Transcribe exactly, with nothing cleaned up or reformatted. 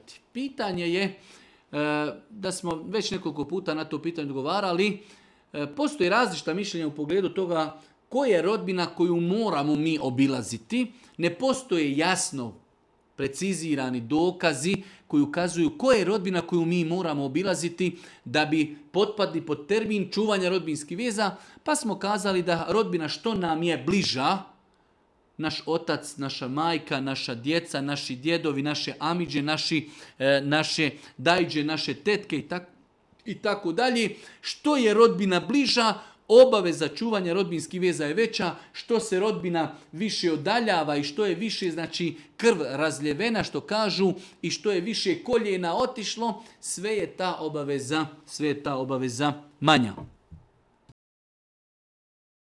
ostavljati. Pitanje je da smo već nekoliko puta na to pitanje odgovarali. Postoji različita mišljenja u pogledu toga koja je rodbina koju moramo mi obilaziti. Ne postoje jasno precizirani dokazi koji ukazuju koja je rodbina koju mi moramo obilaziti da bi potpadli pod termin čuvanja rodbinskih veza, pa smo kazali da rodbina što nam je bliža, naš otac, naša majka, naša djeca, naši djedovi, naše amidže, naši, e, naše dajđe, naše tetke i tako, i tako dalje. Što je rodbina bliža, obaveza čuvanja rodbinskih veza je veća. Što se rodbina više odaljava i što je više znači krv razljevena, što kažu, i što je više koljena otišlo, sve je ta obaveza, sve je ta obaveza manja.